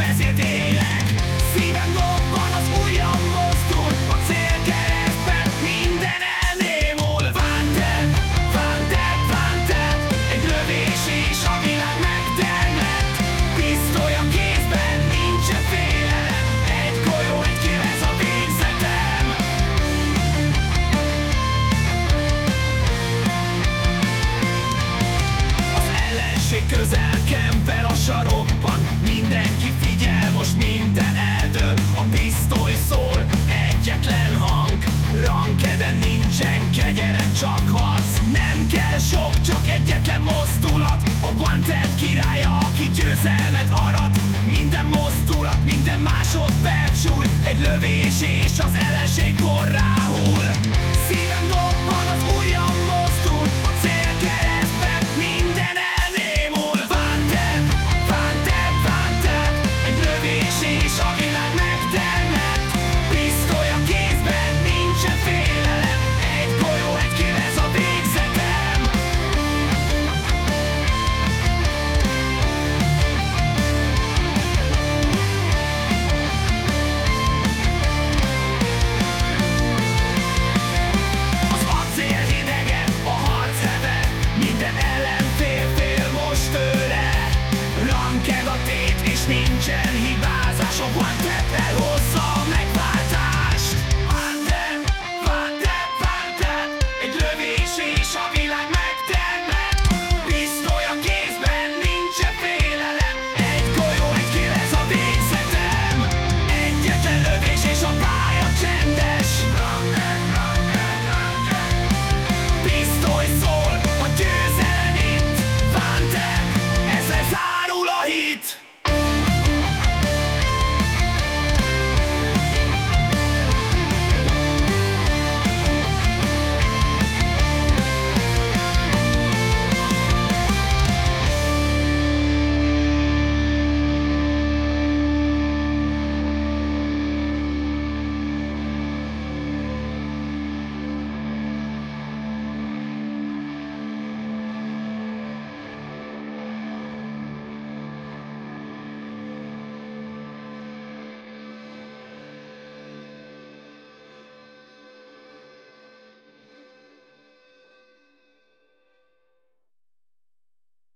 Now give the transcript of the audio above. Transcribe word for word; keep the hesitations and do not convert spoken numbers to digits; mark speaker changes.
Speaker 1: ezért élek. Szívem dobban, az ujjam mozdul, a célkeresztben minden elnémul. Wanted, wanted, wanted, egy lövés és a világ megtermett. Pisztoly a kézben, nincsen félelem, egy golyó, egy kill, ez a végzetem. Az ellenség közel kemper a sarokban, mindenki figyel, most minden eldől. A pisztoly szól, egyetlen hang, rankeden nincsen kegyelem, csak harc. Nem kell sok, csak egyetlen mozdulat, a Wanted királya, aki győzelmet arat. Minden mozdulat, minden másodperc súly, egy lövés és az ellenség korrá hull. Szívem dobban, az ujjam mozdul, a célkeresztben minden elnémul. Wanted, wanted, wanted, egy lövés és a világ megtermett. Pisztoly a kézben, nincsen félelem, egy golyó, egy kill, ez a végzetem. Az acél hidegen, a harc hever, minden ellenfél fél most tőle. Ranked a tét és nincsen hiba.